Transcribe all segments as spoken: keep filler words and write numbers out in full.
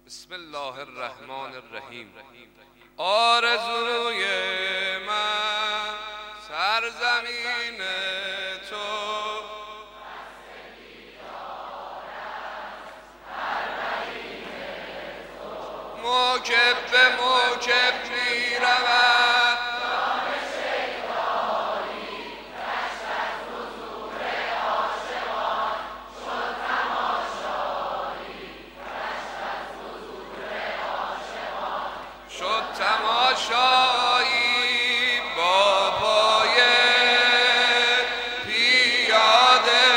بسم الله الرحمن الرحیم. آرزوی من سرزمین تو، موکب به موکب می رود، شد تماشایی با پای پیاده،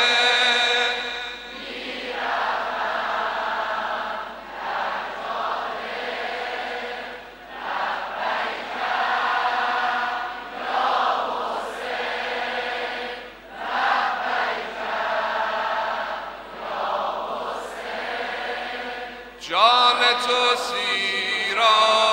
جان تو سیرا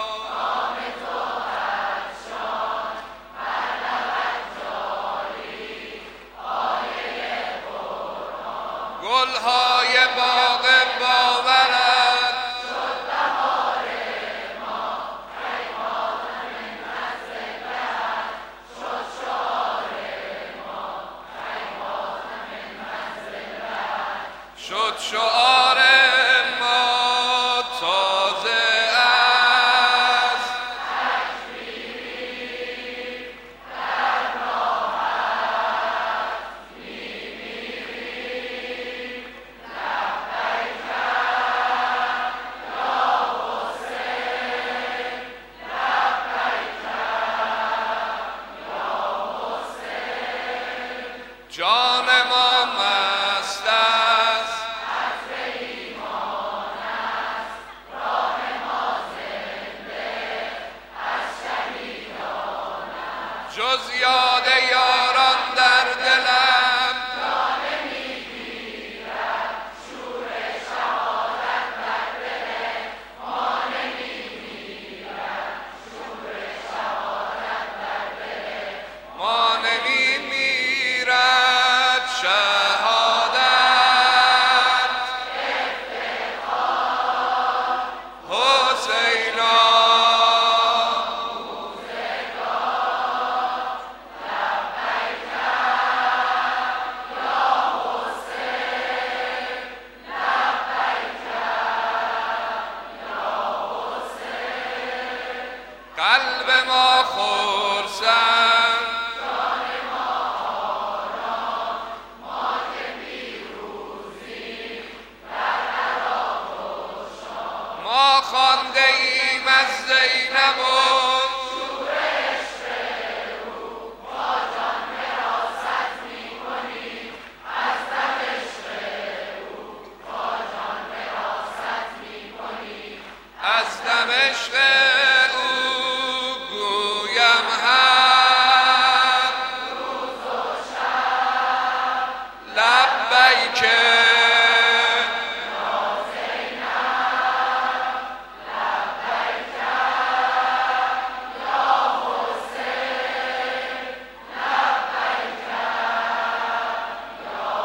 گلهای باغ باورد، شد بهار ما پیمانه من نزد بهر، شد شعار ما پیمانه من نزد بهر، شد شعار ما تازه از تکبیری در راحت می‌میریم. لبیک یا حسین، لبیک یا حسین. جان ما مست است، عزم ایمان است، راه ما زنده از شهیدان است. جز یاد یاران در دلم جان نمی‌گیرد شور شهادت بر دل ما، نمی‌میرد شور شهادت بر دل ما نمی میرد شهادت. حسینا قلب ما خرسند، جان ما آرام، ما که پیروزیم بر عراق و شام. ما خوانده ایم از زینب و شور عشق او با جان وراثت می‌کنیم، از دم عشق او با جان وراثت می‌کنیم. از دم عشق او گویم هر روز و شب لبیک یا زینب، لبیک یا حسین، لبیک یا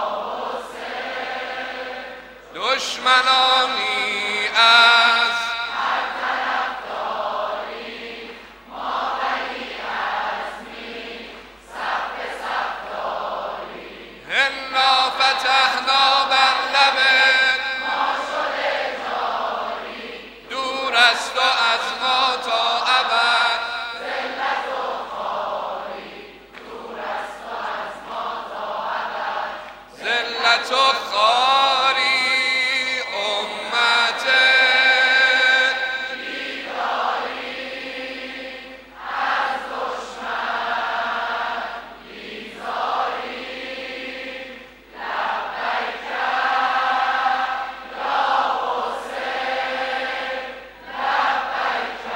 حسین. دشمنانی از هر طرف داریم ما بنی عزمی، صف به صف داریم. هنا فتحنا بر لبت، ما شده جاری دور است و از ما تا ابد. ذلت و خواری، دور است و از ما تا ابد. ذلت و خواری امت بیداری از دشمن بیزاری. لبیک یا حسین، لبیک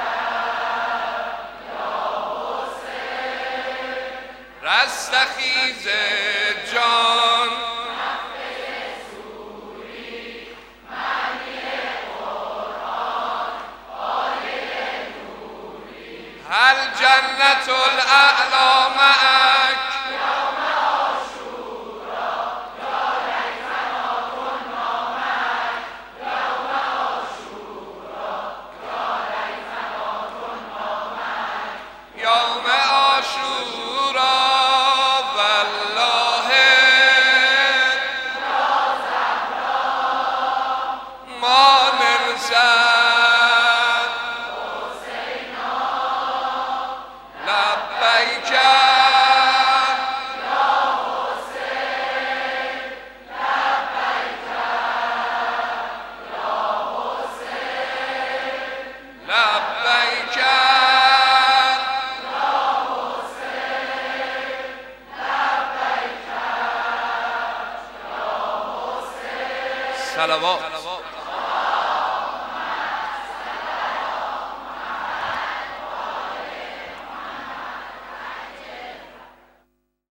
یا حسین. رستخیز جان هل جنت الاعلی معک، یوم عاشورا یا لیتنا کنا معک، یوم عاشورا حسین لبیک لبیک صلوات